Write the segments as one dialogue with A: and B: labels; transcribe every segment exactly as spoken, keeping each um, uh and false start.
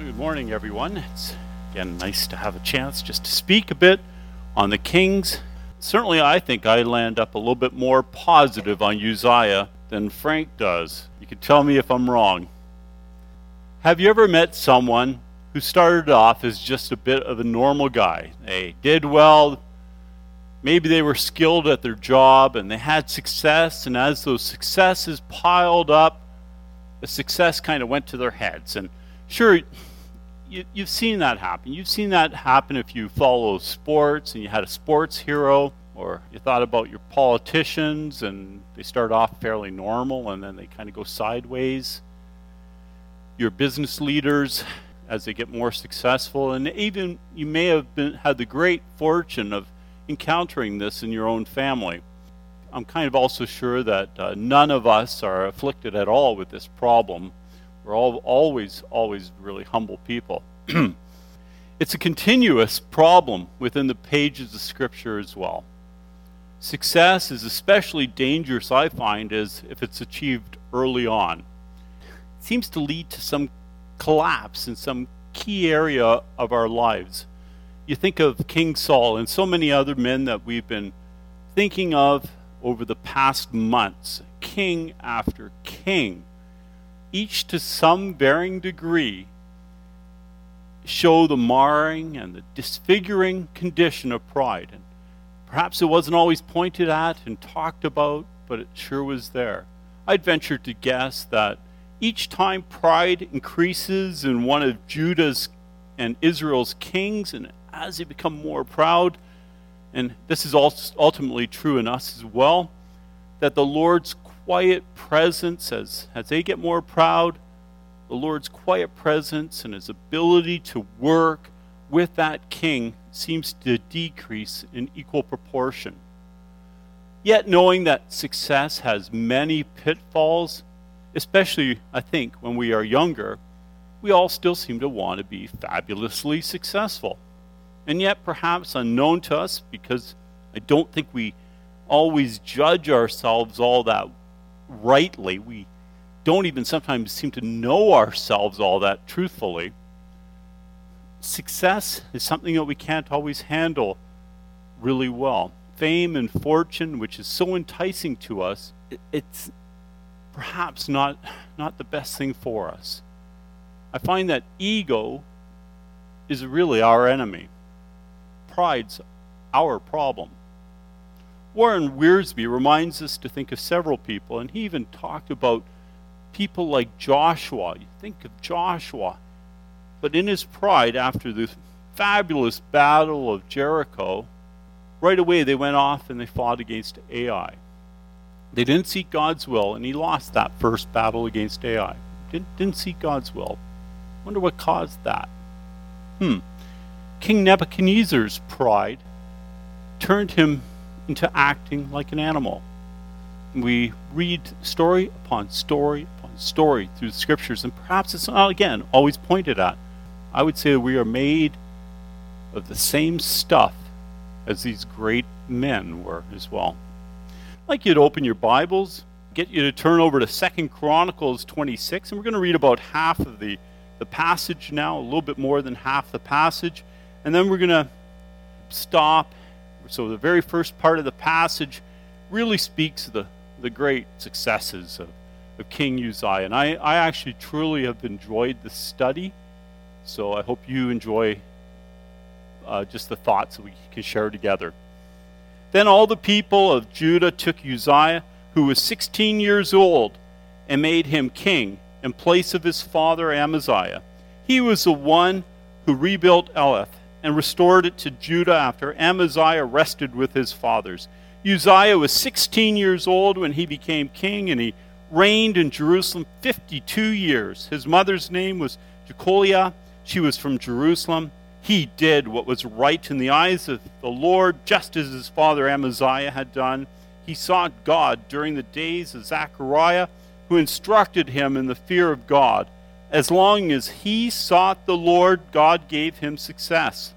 A: Good morning, everyone. It's again nice to have a chance just to speak a bit on the kings. Certainly, I think I land up a little bit more positive on Uzziah than Frank does. You can tell me if I'm wrong. Have you ever met someone who started off as just a bit of a normal guy? They did well, maybe they were skilled at their job, and they had success, and as those successes piled up, the success kind of went to their heads. And sure, you, you've seen that happen. You've seen that happen if you follow sports and you had a sports hero, or you thought about your politicians and they start off fairly normal and then they kind of go sideways. Your business leaders, as they get more successful, and even you may have been had the great fortune of encountering this in your own family. I'm kind of also sure that uh, none of us are afflicted at all with this problem. We're all always, always really humble people. It's a continuous problem within the pages of Scripture as well. Success is especially dangerous, I find, as if it's achieved early on. It seems to lead to some collapse in some key area of our lives. You think of King Saul and so many other men that we've been thinking of over the past months, king after king, each to some varying degree, show the marring and the disfiguring condition of pride. And perhaps it wasn't always pointed at and talked about, but it sure was there. I'd venture to guess that each time pride increases in one of Judah's and Israel's kings, and as they become more proud, and this is also ultimately true in us as well, that the Lord's quiet presence, as, as they get more proud, the Lord's quiet presence and his ability to work with that king seems to decrease in equal proportion. Yet knowing that success has many pitfalls, especially, I think, when we are younger, we all still seem to want to be fabulously successful. And yet perhaps unknown to us, because I don't think we always judge ourselves all that rightly. We don't even sometimes seem to know ourselves all that truthfully. Success is something that we can't always handle really well. Fame and fortune, which is so enticing to us, it's perhaps not, not the best thing for us. I find that ego is really our enemy. Pride's our problem. Warren Wiersbe reminds us to think of several people, and he even talked about people like Joshua. You think of Joshua, but in his pride, after the fabulous battle of Jericho, right away they went off and they fought against Ai. They didn't seek God's will, and he lost that first battle against Ai. Didn't, didn't seek God's will. Wonder what caused that. Hmm. King Nebuchadnezzar's pride turned him into acting like an animal. We read story upon story upon story through the Scriptures, and perhaps it's not, again, always pointed at. I would say that we are made of the same stuff as these great men were as well. I'd like you to open your Bibles, get you to turn over to Second Chronicles twenty-six, and we're going to read about half of the, the passage now, a little bit more than half the passage, and then we're going to stop. So the very first part of the passage really speaks of the, the great successes of, of King Uzziah. And I, I actually truly have enjoyed the study, so I hope you enjoy uh, just the thoughts that we can share together. Then all the people of Judah took Uzziah, who was sixteen years old, and made him king in place of his father Amaziah. He was the one who rebuilt Elath and restored it to Judah after Amaziah rested with his fathers. Uzziah was sixteen years old when he became king, and he reigned in Jerusalem fifty-two years. His mother's name was Jecoliah. She was from Jerusalem. He did what was right in the eyes of the Lord, just as his father Amaziah had done. He sought God during the days of Zechariah, who instructed him in the fear of God. As long as he sought the Lord, God gave him success.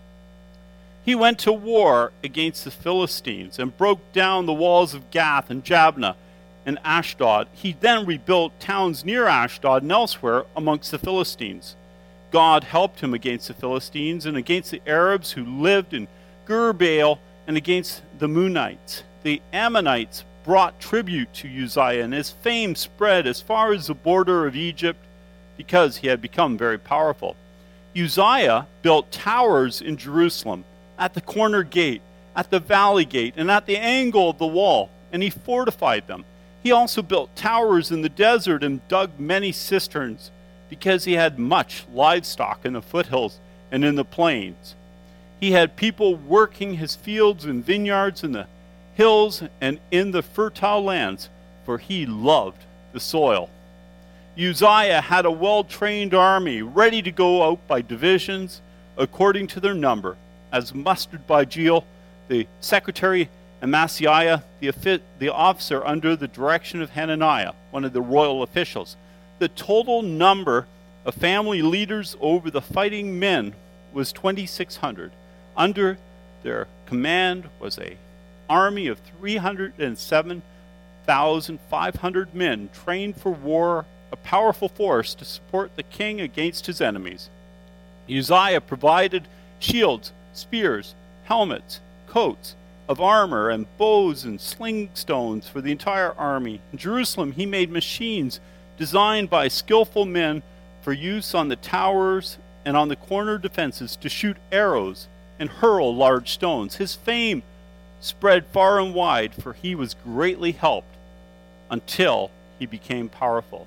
A: He went to war against the Philistines and broke down the walls of Gath and Jabneh and Ashdod. He then rebuilt towns near Ashdod and elsewhere amongst the Philistines. God helped him against the Philistines and against the Arabs who lived in Gur-baal and against the Meunites. The Ammonites brought tribute to Uzziah, and his fame spread as far as the border of Egypt because he had become very powerful. Uzziah built towers in Jerusalem, at the corner gate, at the valley gate, and at the angle of the wall, and he fortified them. He also built towers in the desert and dug many cisterns, because he had much livestock in the foothills and in the plains. He had people working his fields and vineyards in the hills and in the fertile lands, for he loved the soil. Uzziah had a well-trained army ready to go out by divisions according to their number, as mustered by Jeiel, the secretary, and Maaseiah, the, the officer under the direction of Hananiah, one of the royal officials. The total number of family leaders over the fighting men was twenty-six hundred. Under their command was an army of three hundred seven thousand five hundred men trained for war, a powerful force to support the king against his enemies. Uzziah provided shields, spears, helmets, coats of armor, and bows and sling stones for the entire army. In Jerusalem, he made machines designed by skillful men for use on the towers and on the corner defenses to shoot arrows and hurl large stones. His fame spread far and wide, for he was greatly helped until he became powerful.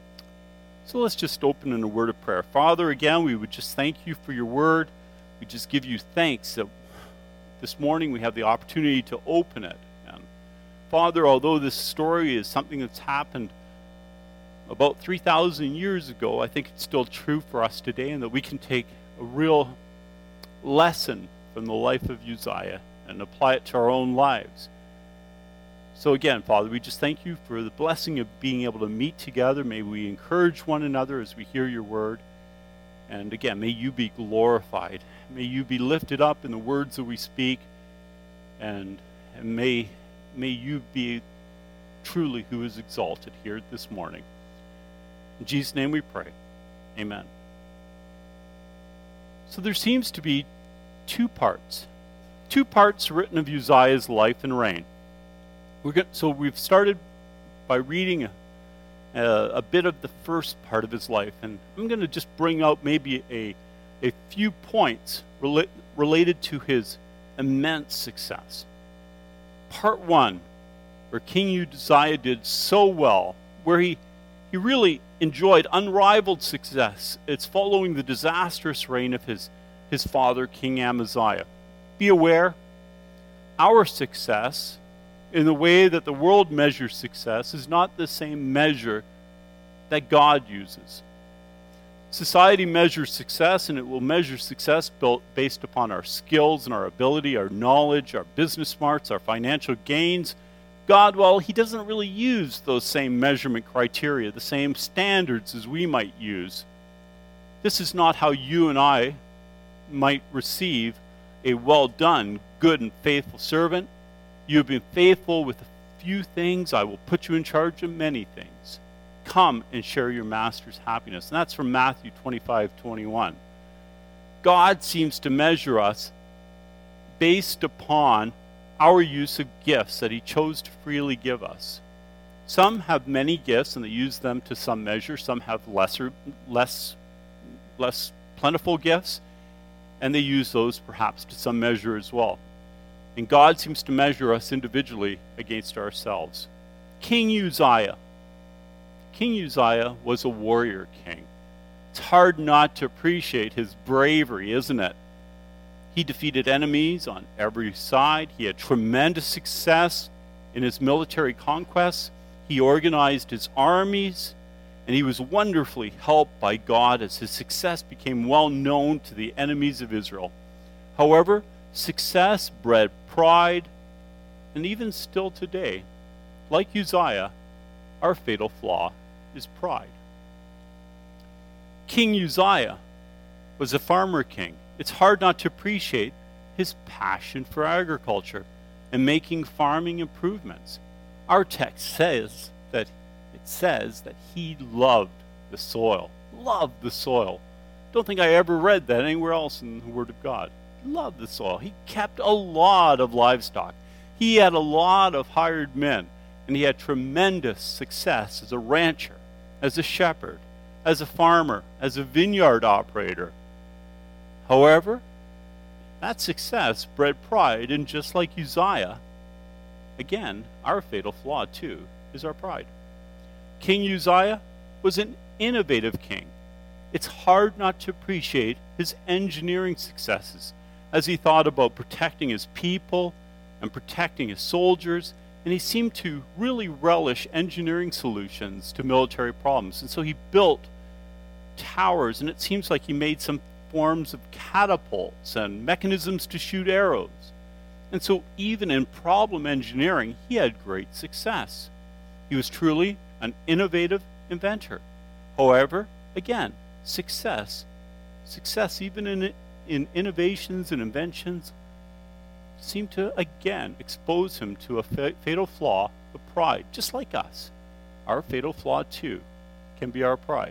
A: So let's just open in a word of prayer. Father, again, we would just thank you for your word. We just give you thanks that this morning we have the opportunity to open it. And Father, although this story is something that's happened about three thousand years ago, I think it's still true for us today, and that we can take a real lesson from the life of Uzziah and apply it to our own lives. So again, Father, we just thank you for the blessing of being able to meet together. May we encourage one another as we hear your word. And again, may you be glorified. May you be lifted up in the words that we speak. And, and may, may you be truly who is exalted here this morning. In Jesus' name we pray. Amen. So there seems to be two parts. Two parts written of Uzziah's life and reign. We're going, so we've started by reading a, a, a bit of the first part of his life. And I'm going to just bring out maybe a, a few points rela- related to his immense success. Part one, where King Uzziah did so well, where he, he really enjoyed unrivaled success. It's following the disastrous reign of his, his father, King Amaziah. Be aware, our success, in the way that the world measures success, is not the same measure that God uses. Society measures success, and it will measure success built based upon our skills and our ability, our knowledge, our business smarts, our financial gains. God, well, he doesn't really use those same measurement criteria, the same standards as we might use. This is not how you and I might receive a well done, good and faithful servant. You have been faithful with a few things. I will put you in charge of many things. Come and share your master's happiness. And that's from Matthew twenty-five twenty-one. God seems to measure us based upon our use of gifts that he chose to freely give us. Some have many gifts and they use them to some measure. Some have lesser, less, less plentiful gifts, and they use those perhaps to some measure as well. And God seems to measure us individually against ourselves. King Uzziah. King Uzziah was a warrior king. It's hard not to appreciate his bravery, isn't it? He defeated enemies on every side. He had tremendous success in his military conquests. He organized his armies, and he was wonderfully helped by God as his success became well known to the enemies of Israel. However, success bred pride, and even still today, like Uzziah, our fatal flaw is pride. King Uzziah was a farmer king. It's hard not to appreciate his passion for agriculture and making farming improvements. Our text says that it says that he loved the soil, loved the soil. Don't think I ever read that anywhere else in the Word of God. He loved the soil. He kept a lot of livestock. He had a lot of hired men, and he had tremendous success as a rancher, as a shepherd, as a farmer, as a vineyard operator. However, that success bred pride, and just like Uzziah, again, our fatal flaw too is our pride. King Uzziah was an innovative king. It's hard not to appreciate his engineering successes as he thought about protecting his people and protecting his soldiers, and he seemed to really relish engineering solutions to military problems. And so he built towers, and it seems like he made some forms of catapults and mechanisms to shoot arrows. And so even in problem engineering, he had great success. He was truly an innovative inventor. However, again, success, success even in, in innovations and inventions seemed to again expose him to a fa- fatal flaw of pride, just like us. Our fatal flaw too can be our pride.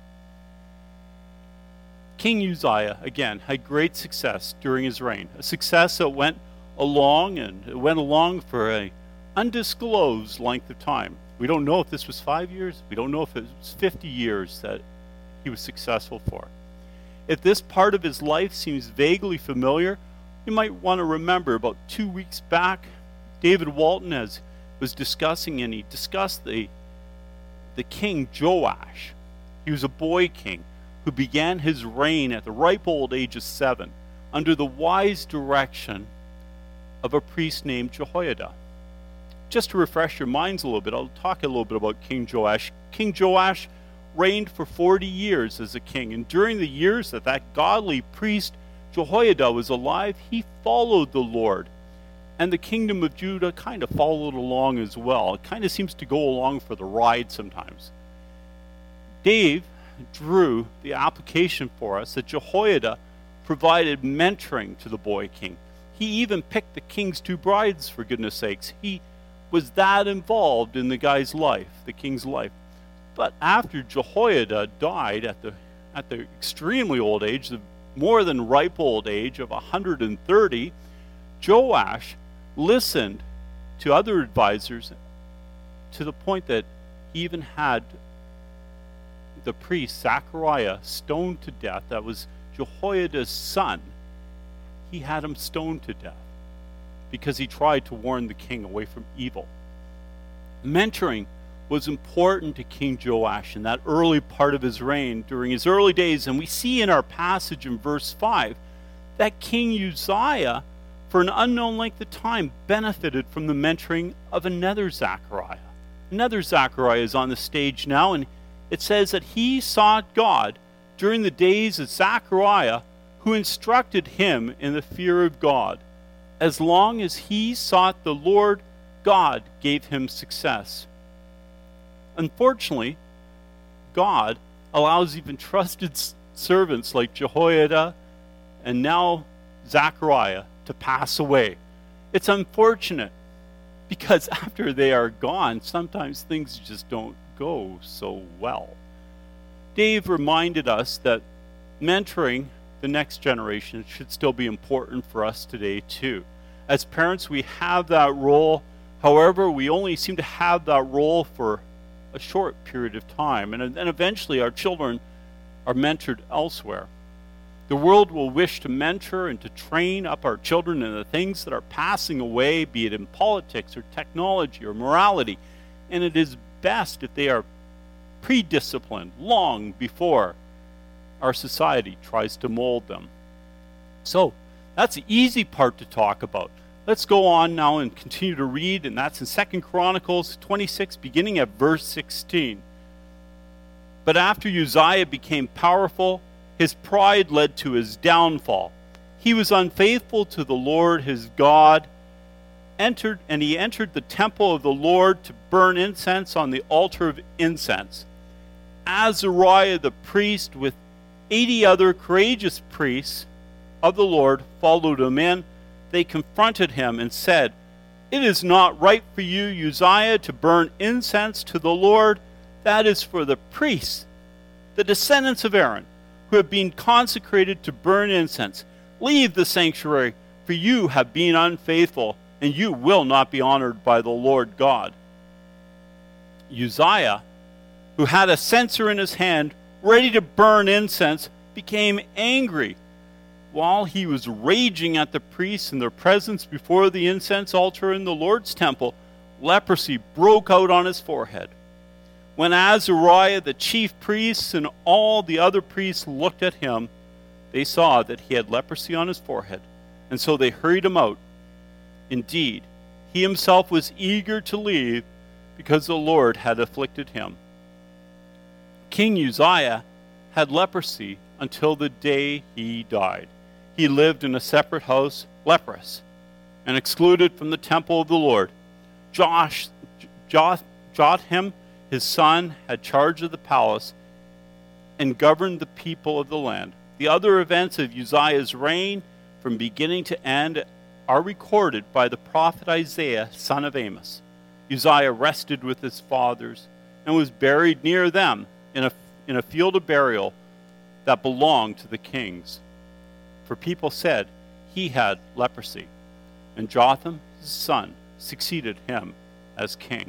A: King Uzziah, again, had great success during his reign, a success that went along and it went along for an undisclosed length of time. We don't know if this was five years. We don't know if it was fifty years that he was successful for. If this part of his life seems vaguely familiar, you might want to remember about two weeks back, David Walton as was discussing, and he discussed the, the king Joash. He was a boy king who began his reign at the ripe old age of seven under the wise direction of a priest named Jehoiada. Just to refresh your minds a little bit, I'll talk a little bit about King Joash. King Joash reigned for forty years as a king, and during the years that that godly priest Jehoiada was alive, he followed the Lord, and the kingdom of Judah kind of followed along as well. It kind of seems to go along for the ride sometimes. Dave drew the application for us that Jehoiada provided mentoring to the boy king. He even picked the king's two brides, for goodness sakes. He was that involved in the guy's life, the king's life. But after Jehoiada died at the at the extremely old age, the more than ripe old age of one hundred thirty, Joash listened to other advisors to the point that he even had the priest Zechariah stoned to death. That was Jehoiada's son. He had him stoned to death because he tried to warn the king away from evil. Mentoring was important to King Joash in that early part of his reign during his early days, and we see in our passage in verse five that King Uzziah, for an unknown length of time, benefited from the mentoring of another Zechariah. Another Zechariah is on the stage now, and it says that he sought God during the days of Zechariah, who instructed him in the fear of God. As long as he sought the Lord, God gave him success. Unfortunately, God allows even trusted servants like Jehoiada and now Zechariah to pass away. It's unfortunate because after they are gone, sometimes things just don't go so well. Dave reminded us that mentoring the next generation should still be important for us today too. As parents, we have that role. However, we only seem to have that role for a short period of time, and then eventually our children are mentored elsewhere. The world will wish to mentor and to train up our children in the things that are passing away, be it in politics or technology or morality, and it is best if they are pre-disciplined long before our society tries to mold them. So that's the easy part to talk about. Let's go on now and continue to read, and that's in Second Chronicles twenty-six, beginning at verse sixteen. But after Uzziah became powerful, his pride led to his downfall. He was unfaithful to the Lord his God, entered, and he entered the temple of the Lord to burn incense on the altar of incense. Azariah the priest with eighty other courageous priests of the Lord followed him in. They confronted him and said, "It is not right for you, Uzziah, to burn incense to the Lord. That is for the priests, the descendants of Aaron, who have been consecrated to burn incense, leave the sanctuary, for you have been unfaithful, and you will not be honored by the Lord God." Uzziah, who had a censer in his hand, ready to burn incense, became angry. While he was raging at the priests in their presence before the incense altar in the Lord's temple, leprosy broke out on his forehead. When Azariah, the chief priest, and all the other priests looked at him, they saw that he had leprosy on his forehead, and so they hurried him out. Indeed, he himself was eager to leave because the Lord had afflicted him. King Uzziah had leprosy until the day he died. He lived in a separate house, leprous, and excluded from the temple of the Lord. Josh, Jotham, his son, had charge of the palace and governed the people of the land. The other events of Uzziah's reign, from beginning to end, are recorded by the prophet Isaiah, son of Amos. Uzziah rested with his fathers and was buried near them in a, in a field of burial that belonged to the kings. For people said he had leprosy, and Jotham, his son, succeeded him as king.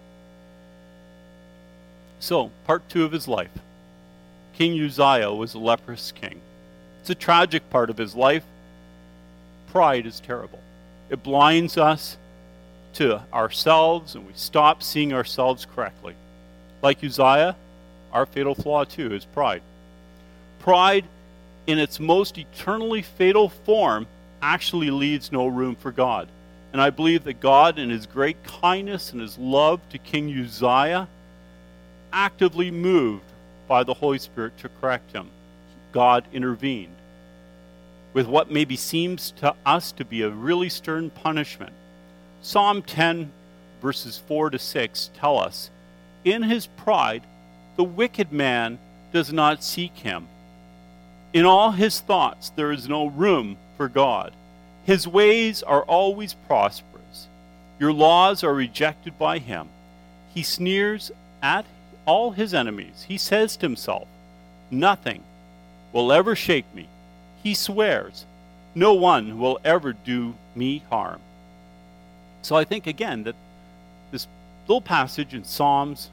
A: So, part two of his life. King Uzziah was a leprous king. It's a tragic part of his life. Pride is terrible. It blinds us to ourselves, and we stop seeing ourselves correctly. Like Uzziah, our fatal flaw too is pride. Pride, in its most eternally fatal form, actually leaves no room for God. And I believe that God, in his great kindness and his love to King Uzziah, actively moved by the Holy Spirit to correct him. God intervened with what maybe seems to us to be a really stern punishment. Psalm ten, verses four to six tell us, "In his pride, the wicked man does not seek him. In all his thoughts, there is no room for God. His ways are always prosperous. Your laws are rejected by him. He sneers at all his enemies. He says to himself, 'Nothing will ever shake me.' He swears, 'No one will ever do me harm.'" So I think, again, that this little passage in Psalms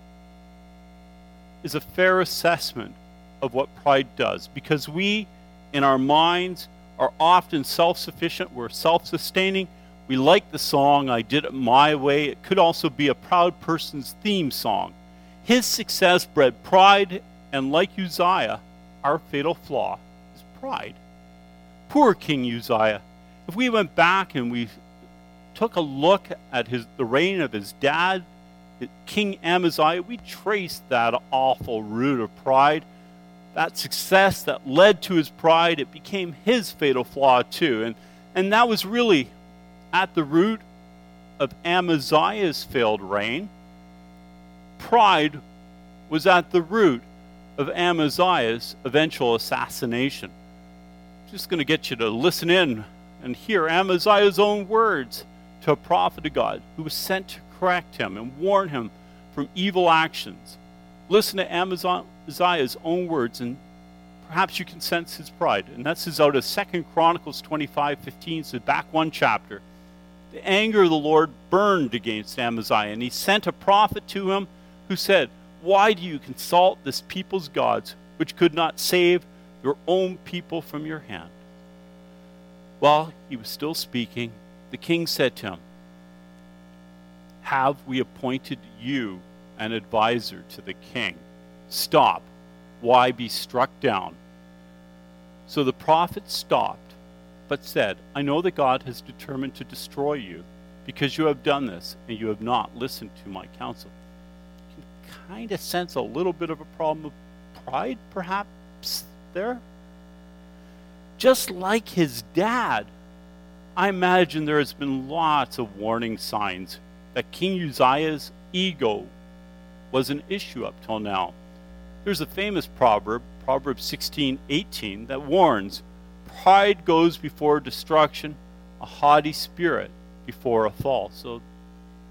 A: is a fair assessment of what pride does, because we, in our minds, are often self-sufficient. We're self-sustaining. We like the song, "I Did It My Way." It could also be a proud person's theme song. His success bred pride, and like Uzziah, our fatal flaw is pride. Poor King Uzziah. If we went back and we took a look at his, the reign of his dad, King Amaziah, we traced that awful root of pride. That success that led to his pride, it became his fatal flaw too. And, and that was really at the root of Amaziah's failed reign. Pride was at the root of Amaziah's eventual assassination. Just going to get you to listen in and hear Amaziah's own words to a prophet of God who was sent to correct him and warn him from evil actions. Listen to Amaziah's own words, and perhaps you can sense his pride. And this is out of Second Chronicles twenty-five fifteen, so back one chapter. The anger of the Lord burned against Amaziah, and he sent a prophet to him who said, "Why do you consult this people's gods, which could not save your own people from your hand?" While he was still speaking, the king said to him, "Have we appointed you an advisor to the king? Stop. Why be struck down?" So the prophet stopped, but said, "I know that God has determined to destroy you, because you have done this, and you have not listened to my counsel." You can kind of sense a little bit of a problem of pride, perhaps, there. Just like his dad, I imagine there has been lots of warning signs that King Uzziah's ego was an issue up till now. There's a famous proverb, Proverbs sixteen eighteen, that warns, "Pride goes before destruction, a haughty spirit before a fall." So,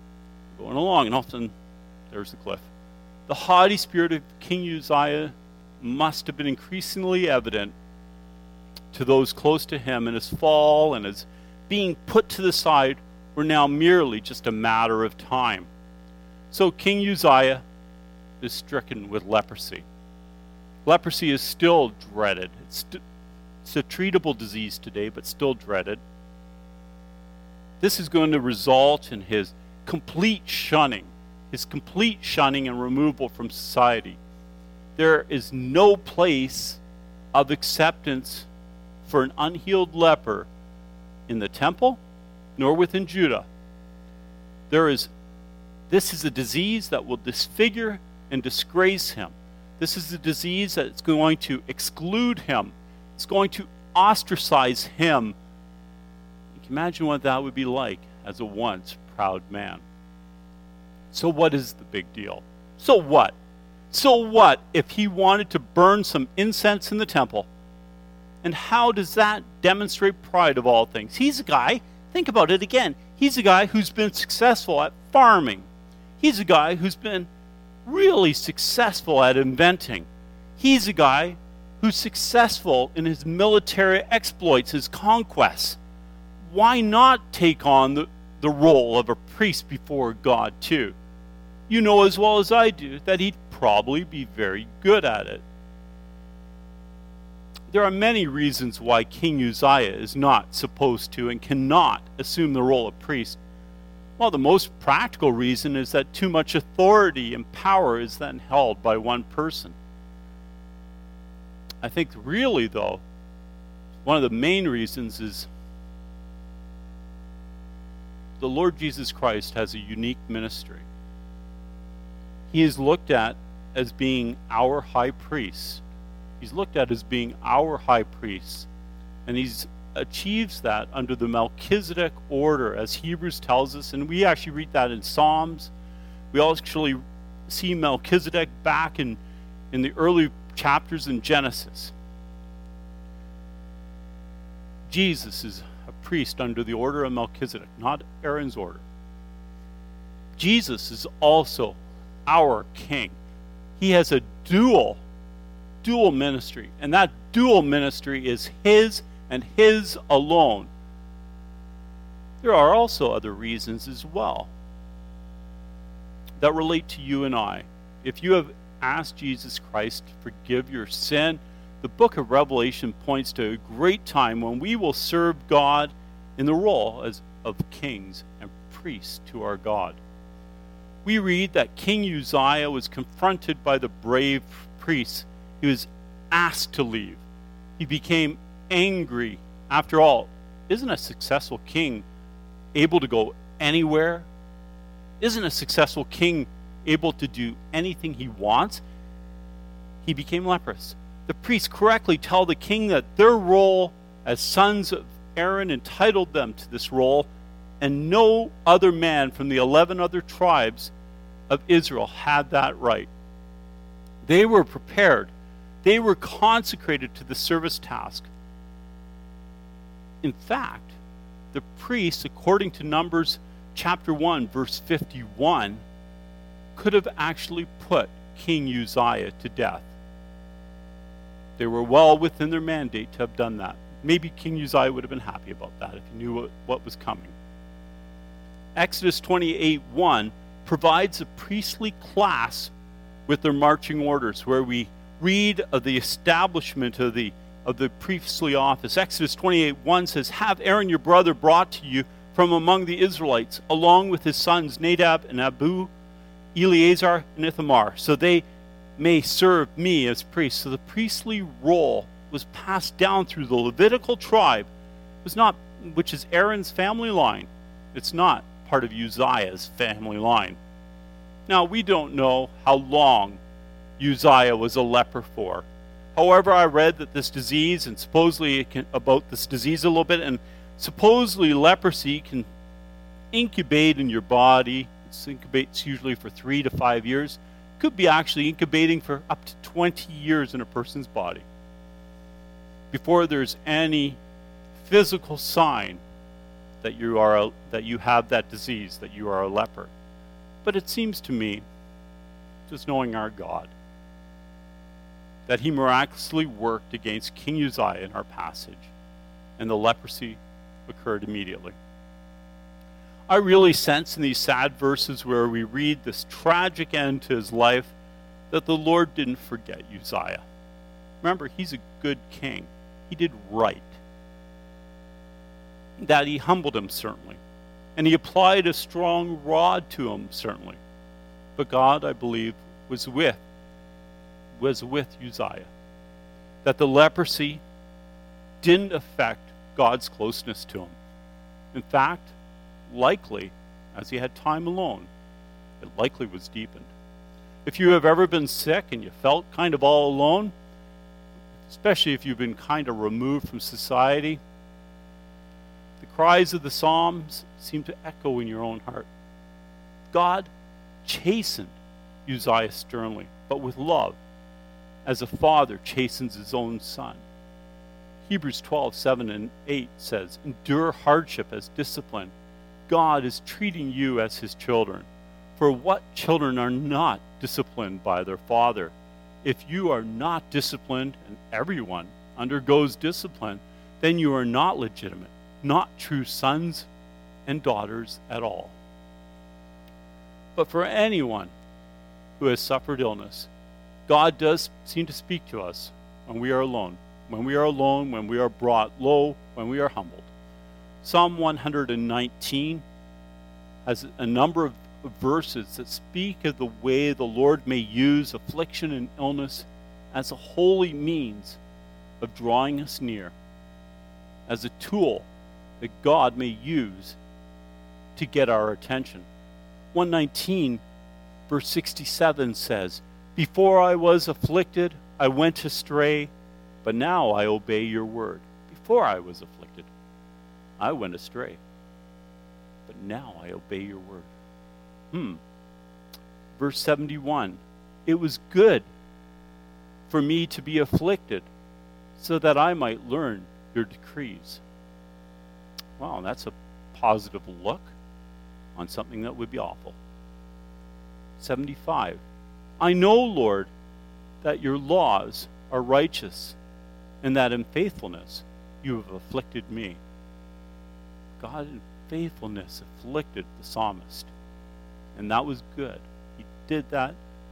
A: going along, and often there's the cliff. The haughty spirit of King Uzziah must have been increasingly evident to those close to him, and his fall and his being put to the side were now merely just a matter of time. So King Uzziah is stricken with leprosy. Leprosy is still dreaded. It's, st- it's a treatable disease today, but still dreaded. This is going to result in his complete shunning, his complete shunning and removal from society. There is no place of acceptance for an unhealed leper in the temple, nor within Judah. There is, this is a disease that will disfigure and disgrace him. This is a disease that is going to exclude him. It's going to ostracize him. You can imagine what that would be like as a once proud man. So what is the big deal? So what? So what if he wanted to burn some incense in the temple? And how does that demonstrate pride of all things? He's a guy, think about it again, he's a guy who's been successful at farming. He's a guy who's been really successful at inventing. He's a guy who's successful in his military exploits, his conquests. Why not take on the, the role of a priest before God too? You know as well as I do that he'd probably be very good at it. There are many reasons why King Uzziah is not supposed to and cannot assume the role of priest. Well, the most practical reason is that too much authority and power is then held by one person. I think really, though, one of the main reasons is the Lord Jesus Christ has a unique ministry. He is looked at as being our high priest. He's looked at as being our high priest. And he's achieves that under the Melchizedek order, as Hebrews tells us, and we actually read that in Psalms. We actually see Melchizedek back in, in the early chapters in Genesis. Jesus is a priest under the order of Melchizedek, not Aaron's order. Jesus is also our king. He has a dual, dual ministry, and that dual ministry is his and his alone. There are also other reasons as well that relate to you and I. If you have asked Jesus Christ to forgive your sin, the book of Revelation points to a great time when we will serve God in the role as of kings and priests to our God. We read that King Uzziah was confronted by the brave priests. He was asked to leave. He became angry. After all, isn't a successful king able to go anywhere? Isn't a successful king able to do anything he wants? He became leprous. The priests correctly tell the king that their role as sons of Aaron entitled them to this role, and no other man from the eleven other tribes of Israel had that right. They were prepared. They were consecrated to the service task. In fact, the priests, according to Numbers chapter one, verse fifty-one, could have actually put King Uzziah to death. They were well within their mandate to have done that. Maybe King Uzziah would have been happy about that if he knew what, what was coming. Exodus twenty-eight one provides a priestly class with their marching orders, where we read of the establishment of the of the priestly office. Exodus twenty-eight one says, "Have Aaron your brother brought to you from among the Israelites, along with his sons Nadab and Abihu, Eleazar and Ithamar, so they may serve me as priests." So the priestly role was passed down through the Levitical tribe, it was not, which is Aaron's family line. It's not part of Uzziah's family line. Now, we don't know how long Uzziah was a leper for. However, I read that this disease, and supposedly it can, about this disease a little bit, and supposedly leprosy can incubate in your body. It incubates usually for three to five years. Could be actually incubating for up to twenty years in a person's body before there's any physical sign that you are a, that you have that disease, that you are a leper. But it seems to me, just knowing our God, that he miraculously worked against King Uzziah in our passage, and the leprosy occurred immediately. I really sense in these sad verses where we read this tragic end to his life that the Lord didn't forget Uzziah. Remember, he's a good king. He did right. That he humbled him, certainly. And he applied a strong rod to him, certainly. But God, I believe, was with, was with Uzziah. That the leprosy didn't affect God's closeness to him. In fact, likely, as he had time alone, it likely was deepened. If you have ever been sick and you felt kind of all alone, especially if you've been kind of removed from society, the cries of the Psalms seem to echo in your own heart. God chastened Uzziah sternly, but with love, as a father chastens his own son. Hebrews twelve, seven and eight says, endure hardship as discipline. God is treating you as his children. For what children are not disciplined by their father? If you are not disciplined, and everyone undergoes discipline, then you are not legitimate, not true sons and daughters at all. But for anyone who has suffered illness, God does seem to speak to us when we are alone. When we are alone, when we are brought low, when we are humbled. Psalm one nineteen has a number of verses that speak of the way the Lord may use affliction and illness as a holy means of drawing us near, as a tool that God may use to get our attention. one nineteen verse sixty-seven says, before I was afflicted, I went astray, but now I obey your word. Before I was afflicted, I went astray, but now I obey your word. Hmm. Verse seventy-one, it was good for me to be afflicted so that I might learn your decrees. Wow, that's a positive look on something that would be awful. seventy-five, I know, Lord, that your laws are righteous and that in faithfulness you have afflicted me. God in faithfulness afflicted the psalmist. And that was good. He did that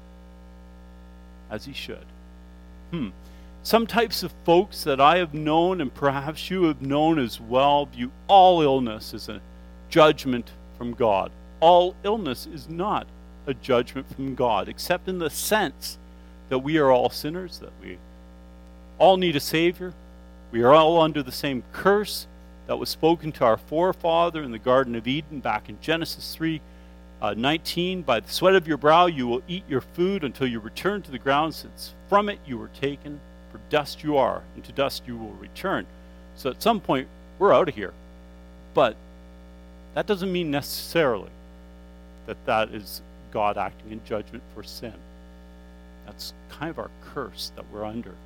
A: as he should. Hmm. Some types of folks that I have known, and perhaps you have known as well, view all illness as a judgment from God. All illness is not a judgment from God, except in the sense that we are all sinners, that we all need a Savior. We are all under the same curse that was spoken to our forefather in the Garden of Eden back in Genesis three nineteen. By the sweat of your brow you will eat your food until you return to the ground, since from it you were taken. For dust you are, and to dust you will return. So at some point, we're out of here. But that doesn't mean necessarily that that is God acting in judgment for sin. That's kind of our curse that we're under.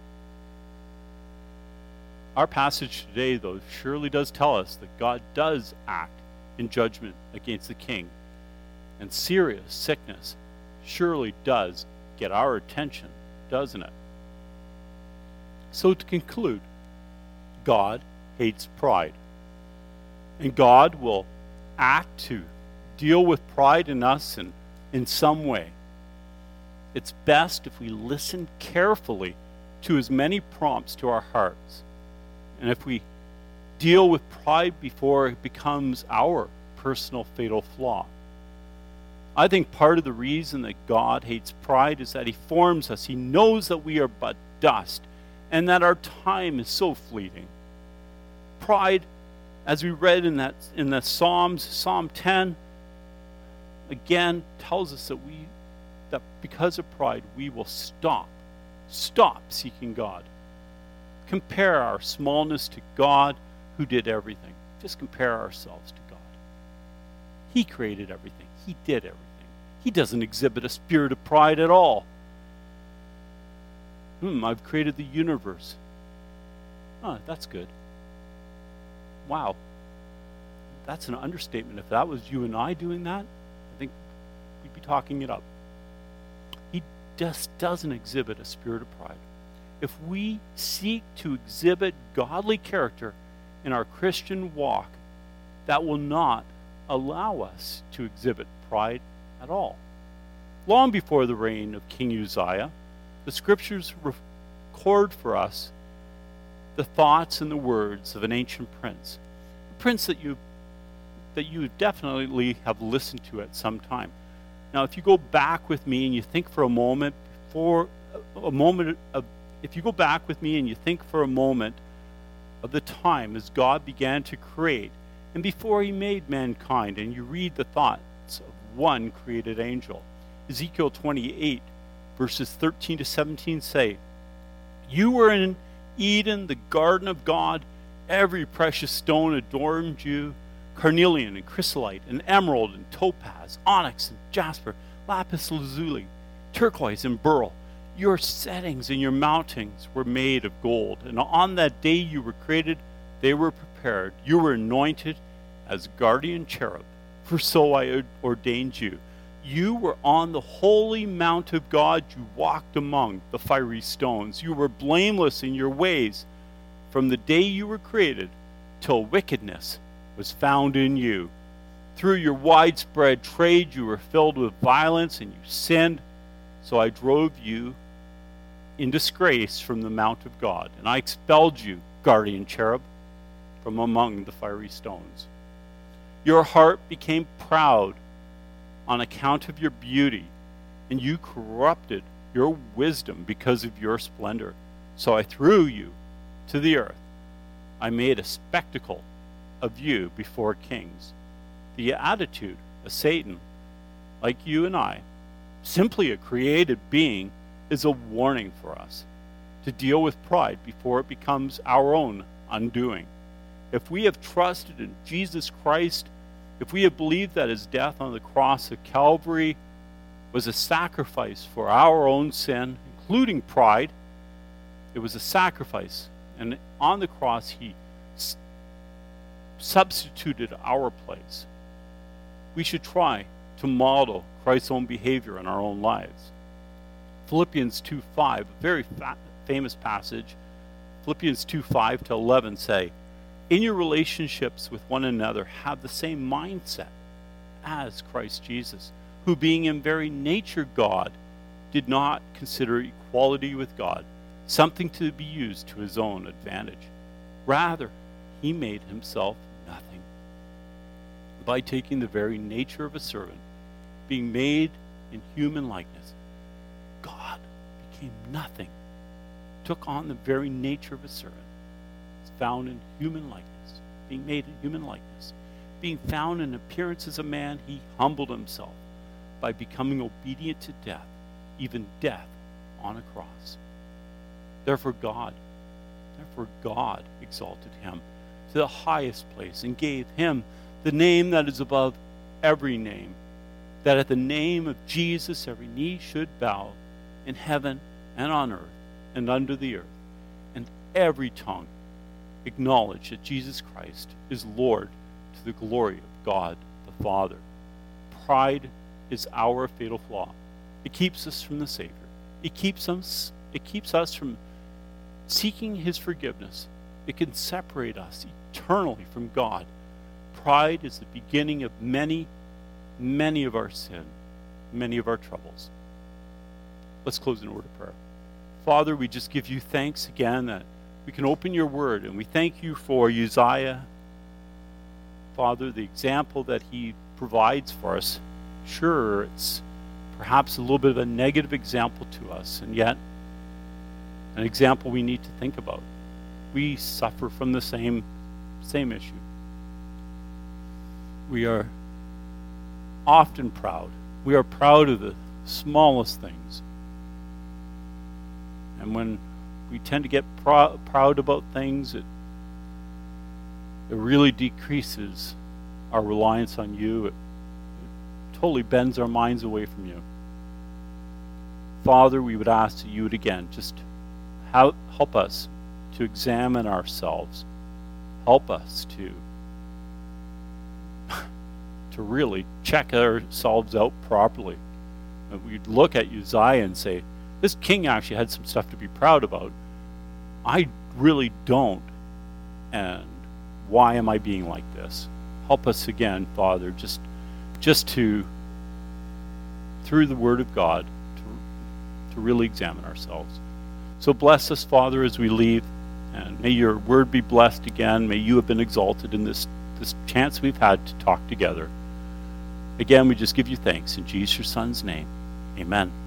A: Our passage today, though, surely does tell us that God does act in judgment against the king. And serious sickness surely does get our attention, doesn't it? So to conclude, God hates pride. And God will act to deal with pride in us in, in some way. It's best if we listen carefully to his many prompts to our hearts. And if we deal with pride before it becomes our personal fatal flaw. I think part of the reason that God hates pride is that he forms us. He knows that we are but dust and that our time is so fleeting. Pride, as we read in that in the Psalms, Psalm ten, again tells us that we that because of pride we will stop, stop seeking God. Compare our smallness to God who did everything. Just compare ourselves to God. He created everything. He did everything. He doesn't exhibit a spirit of pride at all. Hmm, I've created the universe. Huh, that's good. Wow. That's an understatement. If that was you and I doing that, I think we'd be talking it up. He just doesn't exhibit a spirit of pride. if we seek to exhibit godly character in our Christian walk, that will not allow us to exhibit pride at all. Long before the reign of King Uzziah, the scriptures record for us the thoughts and the words of an ancient prince, a prince that you that you definitely have listened to at some time. Now, if you go back with me and you think for a moment, for a moment of, if you go back with me and you think for a moment of the time as God began to create, and before he made mankind, and you read the thoughts of one created angel. Ezekiel twenty-eight, verses thirteen to seventeen say, "You were in Eden, the garden of God. Every precious stone adorned you, carnelian and chrysolite, and emerald and topaz, onyx and jasper, lapis lazuli, turquoise and beryl. Your settings and your mountings were made of gold. And on that day you were created, they were prepared. You were anointed as guardian cherub, for so I ordained you. You were on the holy mount of God. You walked among the fiery stones. You were blameless in your ways from the day you were created till wickedness was found in you. Through your widespread trade you were filled with violence, and you sinned. So I drove you in disgrace from the mount of God, and I expelled you, guardian cherub, from among the fiery stones. Your heart became proud on account of your beauty, and you corrupted your wisdom because of your splendor. So I threw you to the earth. I made a spectacle of you before kings." The attitude of Satan, like you and I, simply a created being, is a warning for us to deal with pride before it becomes our own undoing. If we have trusted in Jesus Christ, if we have believed that his death on the cross of Calvary was a sacrifice for our own sin, including pride, it was a sacrifice. And on the cross, he s- substituted our place. We should try to model Christ's own behavior in our own lives. Philippians two five, a very fa- famous passage, Philippians two five to eleven say, "In your relationships with one another, have the same mindset as Christ Jesus, who being in very nature God, did not consider equality with God something to be used to his own advantage. Rather, he made himself nothing by taking the very nature of a servant, being made in human likeness. God became nothing, took on the very nature of a servant, is found in human likeness, being made in human likeness. Being found in appearance as a man, he humbled himself by becoming obedient to death, even death on a cross. Therefore God, therefore God exalted him to the highest place and gave him the name that is above every name, that at the name of Jesus every knee should bow in heaven and on earth and under the earth, and every tongue acknowledge that Jesus Christ is Lord to the glory of God the Father. Pride is our fatal flaw. It keeps us from the Savior. It keeps us, it keeps us from seeking his forgiveness. It can separate us eternally from God. Pride is the beginning of many, many of our sin, many of our troubles. Let's close in a word of prayer. Father, we just give you thanks again that we can open your word, and we thank you for Uzziah. Father, the example that he provides for us, sure, it's perhaps a little bit of a negative example to us, and yet an example we need to think about. We suffer from the same, same issue. We are often proud. We are proud of the smallest things. And when we tend to get prou- proud about things, it, it really decreases our reliance on you. It, it totally bends our minds away from you. Father, we would ask that you would again just help, help us to examine ourselves. Help us to to really check ourselves out properly. And we'd look at Uzziah and say, this king actually had some stuff to be proud about, I really don't. And why am I being like this? Help us again, Father, just just to, through the Word of God, to, to really examine ourselves. So bless us, Father, as we leave, and may your word be blessed again. May you have been exalted in this, this chance we've had to talk together. Again, we just give you thanks in Jesus, your Son's name. Amen.